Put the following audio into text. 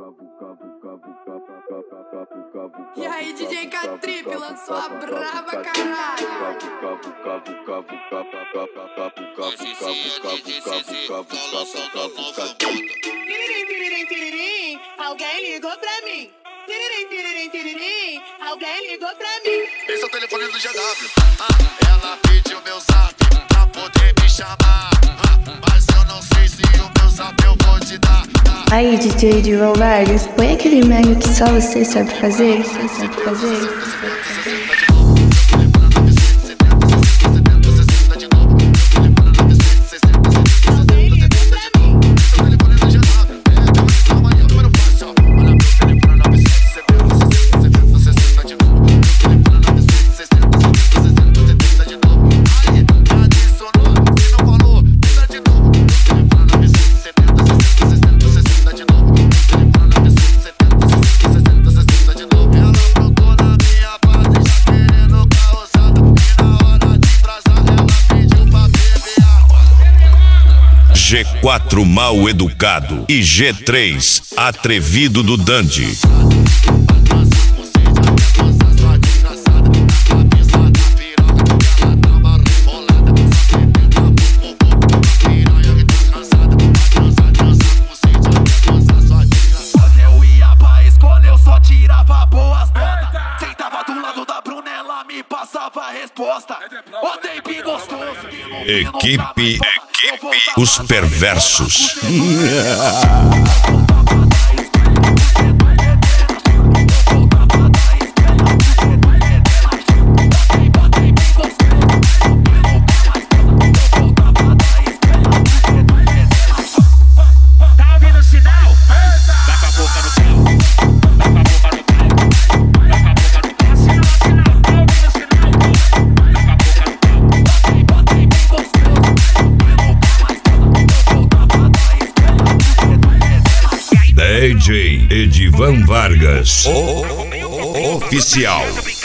E aí, DJ K-Trip lançou a braba, caralho. Alguém ligou pra mim. Alguém ligou pra mim. Esse é o telefone do GW. Ela pediu meu zap pra poder me chamar. Mas eu não sei se o meu zap eu vou te dar. Aí, DJ João Vargas, põe aquele meme que só você sabe fazer. G4 Mal Educado e G3 Atrevido do Dandy. Quando eu ia pra escola eu só tirava boas notas. Sentava do lado da Bruna, ela me passava a resposta. Ó, tem bem gostoso. Equipe Os Perversos. DJ Edivan Vargas, oficial.